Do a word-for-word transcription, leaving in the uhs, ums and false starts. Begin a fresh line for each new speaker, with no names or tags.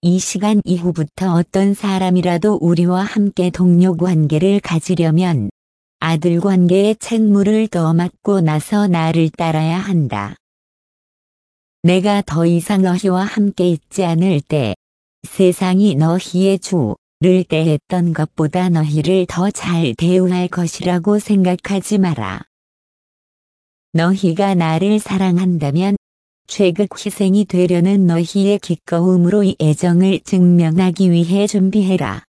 이 시간 이후부터 어떤 사람이라도 우리와 함께 동료 관계를 가지려면 아들 관계의 책무를 떠맡고 나서 나를 따라야 한다. 내가 더 이상 너희와 함께 있지 않을 때 세상이 너희의 주를 대했던 것보다 너희를 더 잘 대우할 것이라고 생각하지 마라. 너희가 나를 사랑한다면 최극 희생이 되려는 너희의 기꺼움으로 이 애정을 증명하기 위해 준비해라.